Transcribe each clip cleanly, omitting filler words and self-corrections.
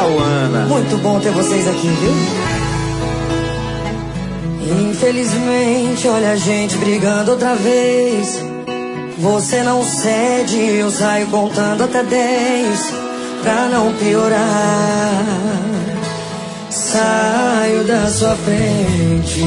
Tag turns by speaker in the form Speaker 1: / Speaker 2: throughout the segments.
Speaker 1: Cauana.
Speaker 2: Muito bom ter vocês aqui, viu? Infelizmente, olha a gente brigando outra vez. Você não cede, eu saio contando até 10 pra não piorar. Saio da sua frente.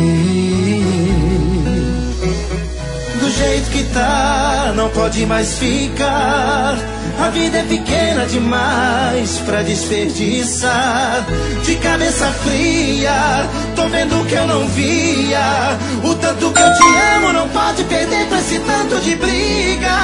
Speaker 3: Do jeito que tá, não pode mais ficar. A vida é pequena demais pra desperdiçar. De cabeça fria, tô vendo que eu não via. O tanto que eu te amo não pode perder pra esse tanto de briga.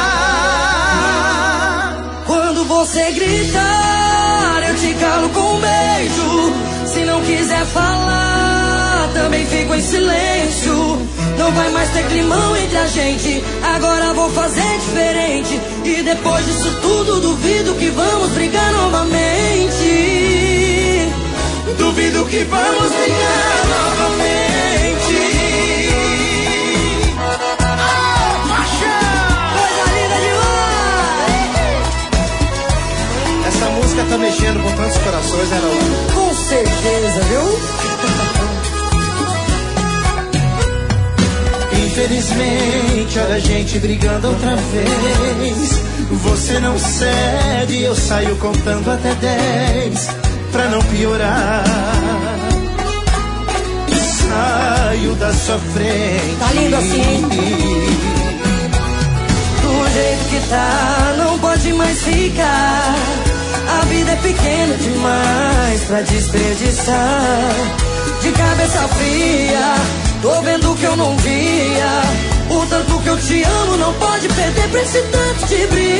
Speaker 2: Quando você gritar, eu te calo com um beijo. Se não quiser falar, também fico em silêncio. Não vai mais ter climão entre a gente. Agora vou fazer diferente. E depois disso tudo, duvido que vamos brigar novamente.
Speaker 3: Duvido que vamos brigar novamente. Oh, paixão!
Speaker 2: Coisa linda demais!
Speaker 3: Essa música tá mexendo com tantos corações, né, Raul?
Speaker 2: Com certeza, viu?
Speaker 3: Infelizmente, olha a gente brigando outra vez. Você não cede, eu saio contando até 10 pra não piorar. Saio da sua frente.
Speaker 2: Tá lindo assim. Do jeito que tá, não pode mais ficar. A vida é pequena demais pra desperdiçar. De cabeça fria, tô vendo que eu não via. O tanto que eu te amo não pode perder pra esse tanto de briga.